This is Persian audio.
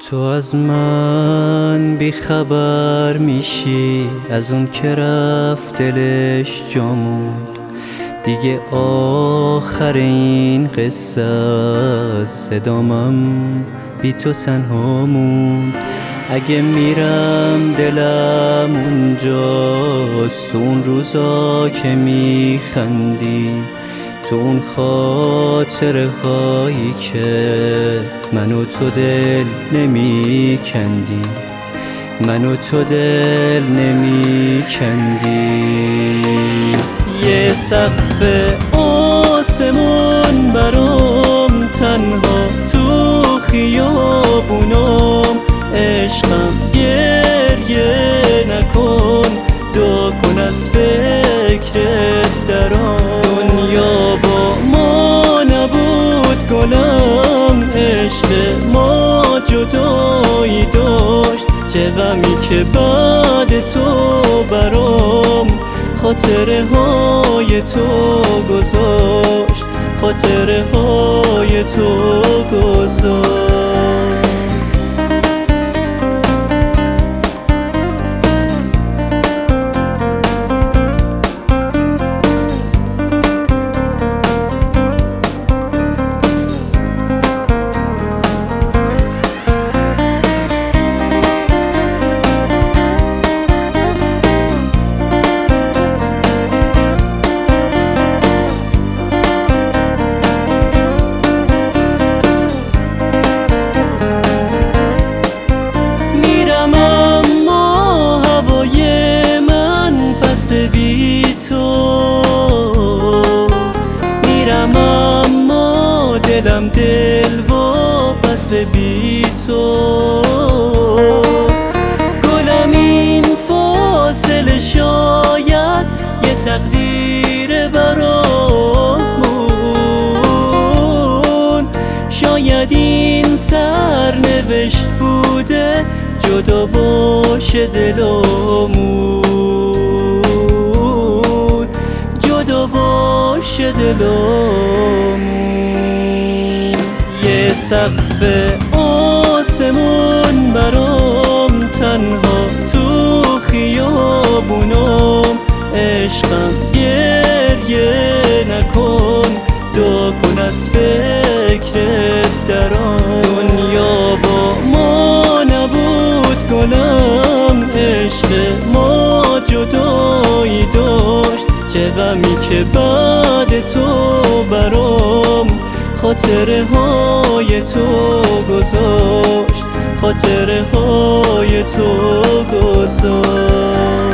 تو از من بیخبر میشی، از اون که رفت دلش جا موند. دیگه آخر این قصه است، صدامم بی تو تنها موند. اگه میرم دلم اونجاست، تو اون روزا که میخندی، تو اون خاطره هایی که من و تو دل نمی کندی، من و تو دل نمی کندی. یه سقف آسمون برام تنها تو خیابونام، عشقم گریه نکن، دعا کن از فکرت درام. دنیا با ما نبود گلم، عشق ما جدایی داشت. چه غمی که بعد تو برام خاطره های تو گذاشت، خاطره های تو گذاشت. بی تو میرم، اما دلم دل و بس بی تو. گلم این فاصله شاید یه تقدیر برامون، شاید این سرنوشت بوده جدا باشه دلمون، جدا باشه دلمون. یه سقف آسمون برام تنها تو خیابونام، عشقم گریه نکن، دعا کن از فکرت درام. دنیا با ما نبود گلم، عشق ما جدایی داشت. چه غمی که بعد تو برام خاطره های تو گذاشت، خاطره های تو گذاشت.